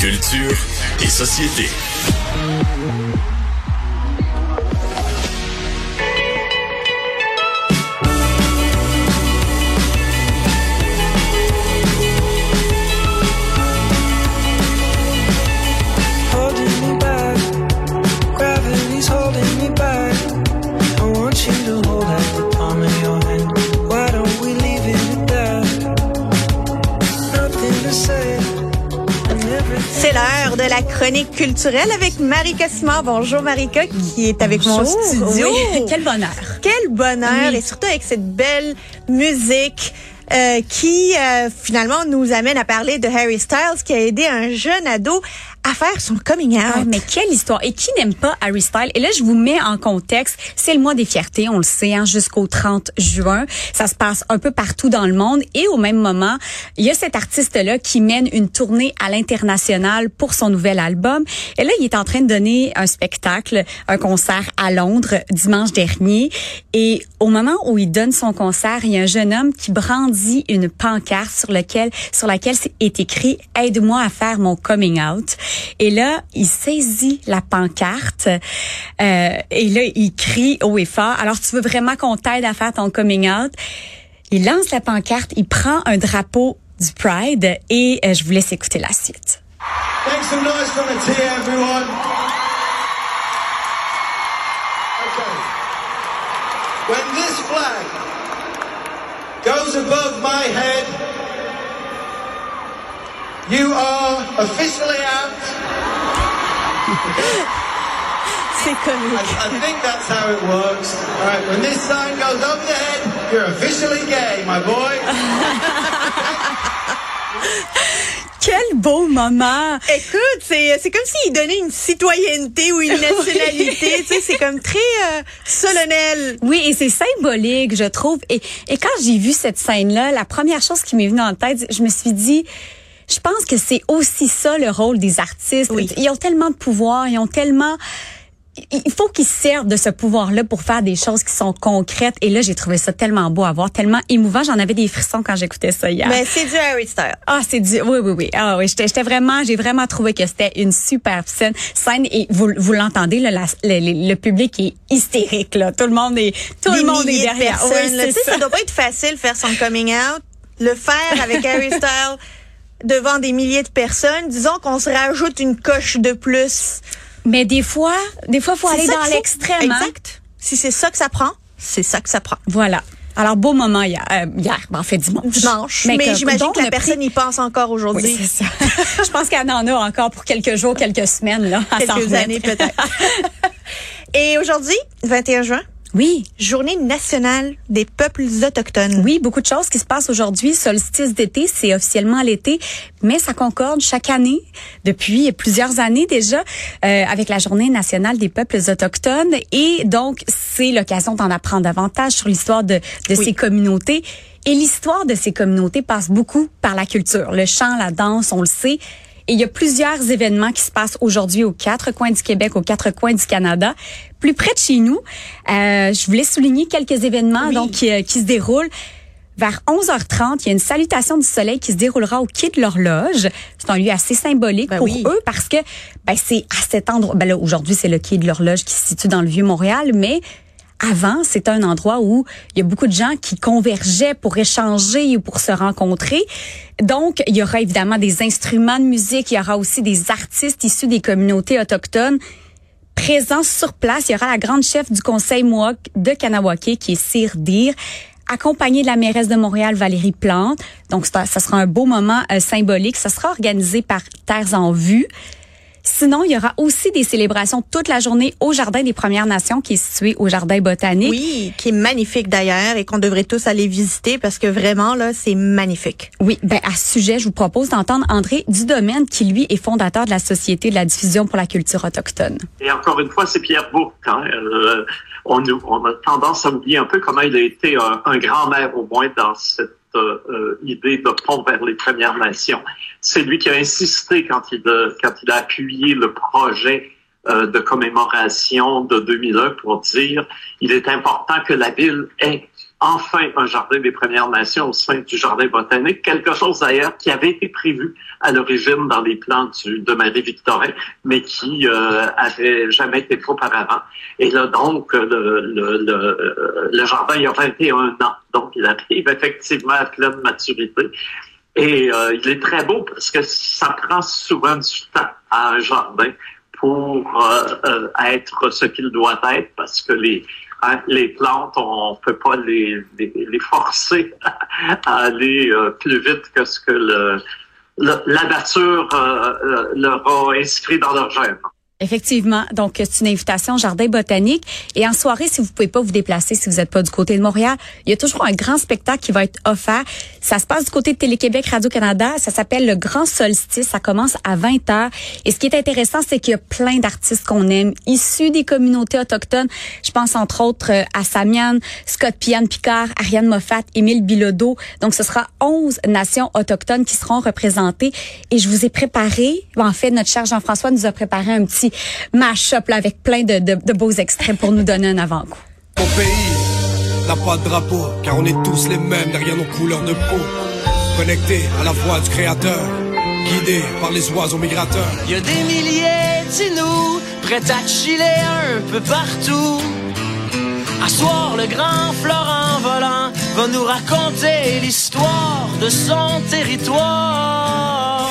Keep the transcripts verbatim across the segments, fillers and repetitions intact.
Culture et société. C'est l'heure de la chronique culturelle avec Marika Simard. Bonjour Marika, qui est avec Bonjour. mon studio. Oui, quel bonheur. Quel bonheur, Oui. et surtout avec cette belle musique euh, qui euh, finalement nous amène à parler de Harry Styles, qui a aidé un jeune ado à faire son coming out. Ah, mais quelle histoire. Et qui n'aime pas Harry Styles? Et là, je vous mets en contexte. C'est le mois des fiertés, on le sait, hein, jusqu'au trente juin. Ça se passe un peu partout dans le monde. Et au même moment, il y a cet artiste-là qui mène une tournée à l'international pour son nouvel album. Et là, il est en train de donner un spectacle, un concert à Londres dimanche dernier. Et au moment où il donne son concert, il y a un jeune homme qui brandit une pancarte sur laquelle, sur laquelle est écrit « Aide-moi à faire mon coming out ». Et là, il saisit la pancarte euh, et là, il crie haut et fort. Alors, tu veux vraiment qu'on t'aide à faire ton coming out? Il lance la pancarte, il prend un drapeau du Pride et euh, je vous laisse écouter la suite. Make some noise from the tea, everyone. Okay. When this flag goes above my head, you are officially out. C'est comique. I, I think that's how it works. All right, when this sign goes over the head, you're officially gay, my boy. Quel beau moment! Écoute, c'est c'est comme s'il donnait une citoyenneté ou une nationalité. Tu sais, c'est comme très euh, solennel. Oui, et c'est symbolique, je trouve. Et, et quand j'ai vu cette scène-là, la première chose qui m'est venue en tête, je me suis dit... Je pense que c'est aussi ça le rôle des artistes. Oui. Ils ont tellement de pouvoir, ils ont tellement... Il faut qu'ils servent de ce pouvoir-là pour faire des choses qui sont concrètes. Et là, j'ai trouvé ça tellement beau à voir, tellement émouvant. J'en avais des frissons quand j'écoutais ça hier. Mais c'est du Harry Styles. Ah, c'est du... Oui, oui, oui. Ah, oui. J'étais, j'étais vraiment... J'ai vraiment trouvé que c'était une superbe scène. Scène et vous, vous l'entendez, là, la, le, le public est hystérique, là. Tout le monde est... Tout Des le monde est milliers de derrière. personnes, Oui, là. c'est Tu sais, ça. ça doit pas être facile faire son coming out. Le faire avec Harry Styles devant des milliers de personnes. Disons qu'on se rajoute une coche de plus. Mais des fois, des fois, faut C'est aller ça dans qu'il faut. l'extrême. Hein? Exact. Si c'est ça que ça prend, c'est ça que ça prend. Voilà. Alors, beau moment hier. Euh, hier, ben, en fait, dimanche. Dimanche. Mais, comme- j'imagine donc, que la on a personne pris- y pense encore aujourd'hui. Oui, c'est ça. Je pense qu'elle en a encore pour quelques jours, quelques semaines, là, à s'en Quelques remettre. années peut-être. Et aujourd'hui, vingt et un juin, Oui. Journée nationale des peuples autochtones. Oui, beaucoup de choses qui se passent aujourd'hui. Solstice d'été, c'est officiellement l'été, mais ça concorde chaque année, depuis plusieurs années déjà, euh, avec la Journée nationale des peuples autochtones. Et donc, c'est l'occasion d'en apprendre davantage sur l'histoire de, de Oui. ces communautés. Et l'histoire de ces communautés passe beaucoup par la culture. Le chant, la danse, on le sait. Et il y a plusieurs événements qui se passent aujourd'hui aux quatre coins du Québec, aux quatre coins du Canada. Plus près de chez nous, euh, je voulais souligner quelques événements Oui. donc qui, euh, qui se déroulent. Vers onze heures trente, il y a une salutation du soleil qui se déroulera au quai de l'Horloge. C'est un lieu assez symbolique Ben pour oui. eux parce que ben c'est à cet endroit. Ben là, aujourd'hui, c'est le quai de l'Horloge qui se situe dans le Vieux-Montréal, mais avant, c'était un endroit où il y a beaucoup de gens qui convergeaient pour échanger ou pour se rencontrer. Donc, il y aura évidemment des instruments de musique, il y aura aussi des artistes issus des communautés autochtones présents sur place. Il y aura la grande chef du Conseil Mohawk de Kahnawake, qui est Sir Deer, accompagnée de la mairesse de Montréal, Valérie Plante. Donc, ça, ça sera un beau moment euh, symbolique. Ça sera organisé par Terres en Vue. Sinon, il y aura aussi des célébrations toute la journée au Jardin des Premières Nations, qui est situé au Jardin botanique. Oui, qui est magnifique d'ailleurs et qu'on devrait tous aller visiter parce que vraiment, là, c'est magnifique. Oui, ben à ce sujet, je vous propose d'entendre André Dudomaine, qui lui est fondateur de la Société de la diffusion pour la culture autochtone. Et encore une fois, c'est Pierre Bourque. Hein. Euh, on, on a tendance à oublier un peu comment il a été un, un grand-maire, au moins, dans cette euh, idée de pont vers les Premières Nations. C'est lui qui a insisté quand il a, quand il a appuyé le projet euh, de commémoration de deux mille un pour dire il est important que la ville ait enfin un jardin des Premières Nations au sein du jardin botanique, quelque chose d'ailleurs qui avait été prévu à l'origine dans les plans du, de Marie-Victorin, mais qui euh, avait jamais été fait auparavant. Et là, donc, le, le, le, le jardin, il y a vingt et un ans, donc il arrive effectivement à pleine maturité. Et euh, il est très beau parce que ça prend souvent du temps à un jardin pour euh, euh, être ce qu'il doit être, parce que les hein, les plantes, on peut pas les les, les forcer à aller euh, plus vite que ce que le, le la nature euh, leur a inscrit dans leur gène. Effectivement. Donc, c'est une invitation au Jardin botanique. Et en soirée, si vous pouvez pas vous déplacer, si vous n'êtes pas du côté de Montréal, il y a toujours un grand spectacle qui va être offert. Ça se passe du côté de Télé-Québec, Radio-Canada. Ça s'appelle le Grand Solstice. Ça commence à vingt heures. Et ce qui est intéressant, c'est qu'il y a plein d'artistes qu'on aime, issus des communautés autochtones. Je pense entre autres à Samian, Scott Pian-Picard, Ariane Moffat, Émile Bilodeau. Donc, ce sera onze nations autochtones qui seront représentées. Et je vous ai préparé, en fait, notre cher Jean-François nous a préparé un petit mash-up là, avec plein de, de, de beaux extraits pour nous donner un avant-goût. Mon pays n'a pas de drapeau, car on est tous les mêmes derrière nos couleurs de peau. Connectés à la voix du Créateur, guidés par les oiseaux migrateurs. Il y a des milliers de nous, prêts à chiller un peu partout. À soir, le grand Florent volant va nous raconter l'histoire de son territoire.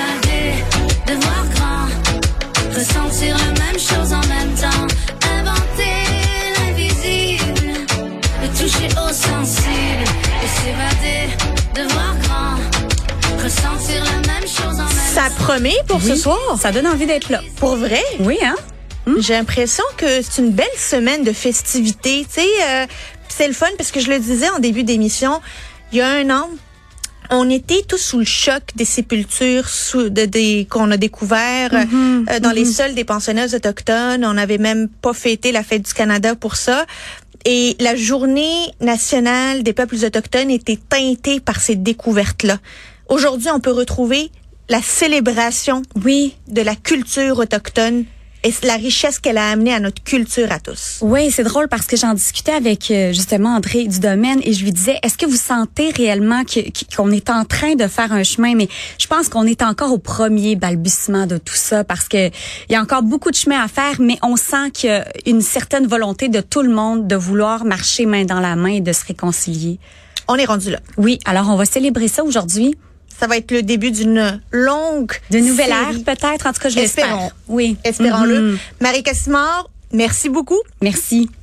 De voir grand, ressentir la même chose en même temps, inventer l'invisible, le toucher au sensible, et s'évader, de voir grand, ressentir la même chose en même Ça temps. promet pour Oui, ce soir. ça donne envie d'être là. Pour vrai? Oui, hein? J'ai l'impression que c'est une belle semaine de festivités. Tu sais, euh, c'est le fun parce que je le disais en début d'émission, il y a un an, on était tous sous le choc des sépultures sous, de, des, qu'on a découvert Mm-hmm, euh, dans mm-hmm. les sols des pensionnats autochtones. On n'avait même pas fêté la fête du Canada pour ça. Et la journée nationale des peuples autochtones était teintée par ces découvertes-là. Aujourd'hui, on peut retrouver la célébration Oui. de la culture autochtone et la richesse qu'elle a amenée à notre culture à tous. Oui, c'est drôle parce que j'en discutais avec euh, justement André du domaine et je lui disais, est-ce que vous sentez réellement que, qu'on est en train de faire un chemin? Mais je pense qu'on est encore au premier balbutiement de tout ça parce que il y a encore beaucoup de chemin à faire, mais on sent qu'il y a une certaine volonté de tout le monde de vouloir marcher main dans la main et de se réconcilier. On est rendu là. Oui, alors on va célébrer ça aujourd'hui. Ça va être le début d'une longue De nouvelle série. ère peut-être, en tout cas je Espérons. l'espère. Oui. Espérons-le. Mm-hmm. Marie Cassimard, merci beaucoup. Merci.